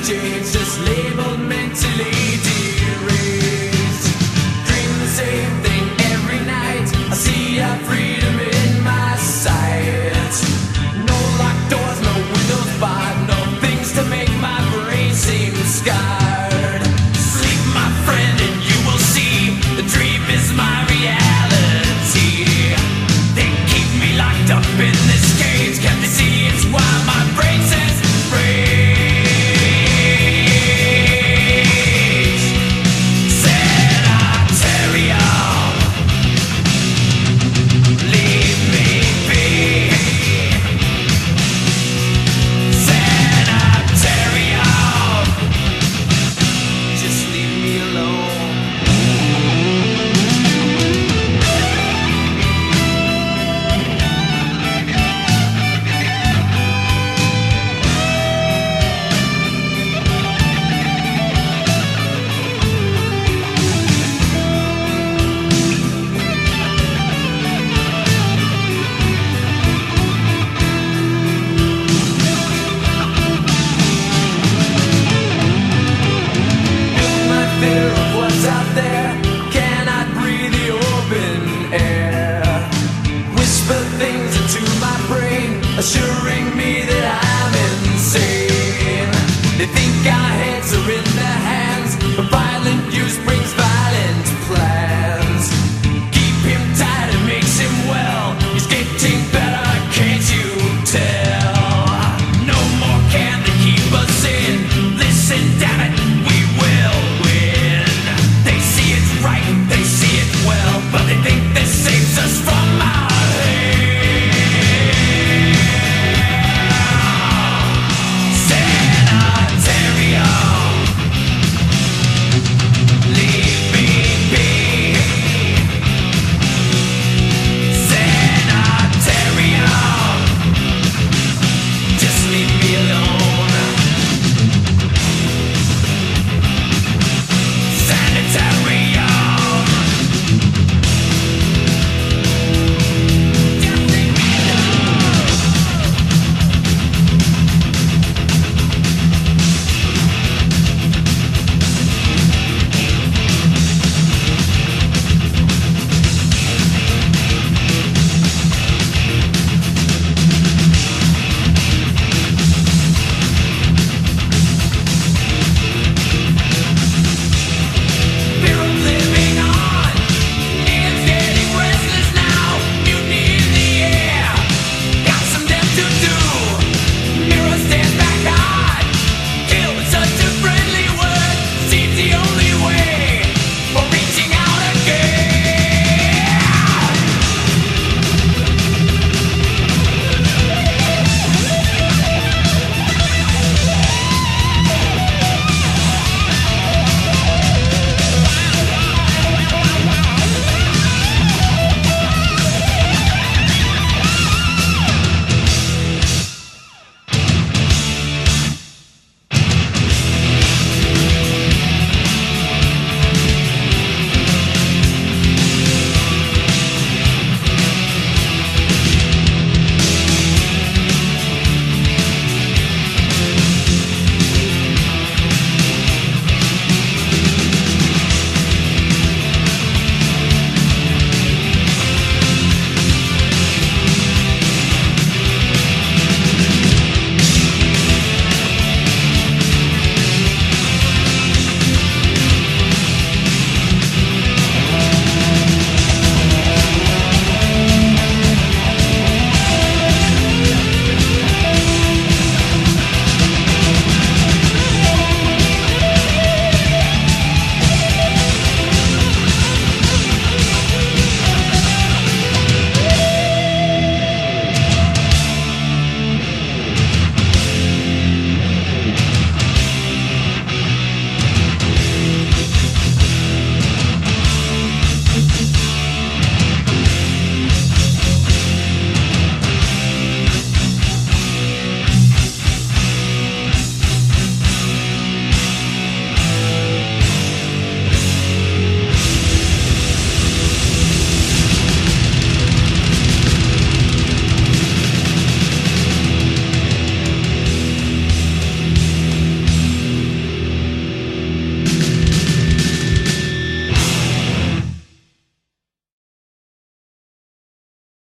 changed, just labeled mentally deranged. Dream the same thing every night. I see our freedom in my sight. No locked doors, no windows barred, no things to make my brain seem scarred. Sleep, my friend, and you will see the dream is my reality. They keep me locked up in this cage. Can't they see it's why my brain says rage? Sanitarium, leave me be. Sanitarium, just leave me alone. Fear of what's out there, cannot breathe the open air. Whisper things into my brain, assuring me that I'm insane. They think our heads are in